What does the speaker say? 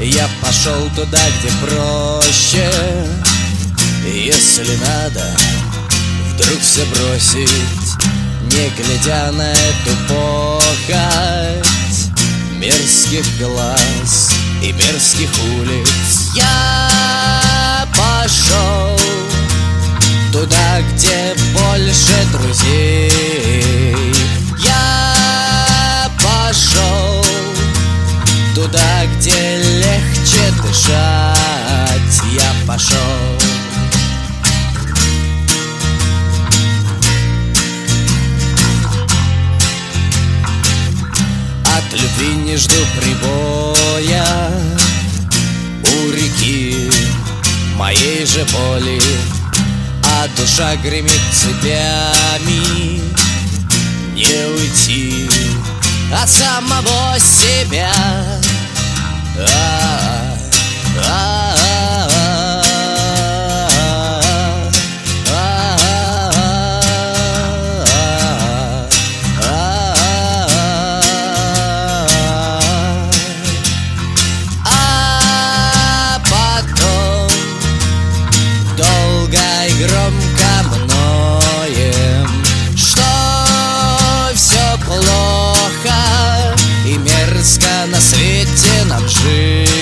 Я пошел туда, где проще. Если надо вдруг все бросить, не глядя на эту похоть мерзких глаз и мерзких улиц, я пошел туда, где больше друзей. Я пошел туда, где легче дышать. Я пошел. От любви не жду прибоя у реки моей же боли, а душа гремит цепями. Не уйти от самого себя. Потом долго и громко ноем, что все плохо и мерзко на свете нам жить.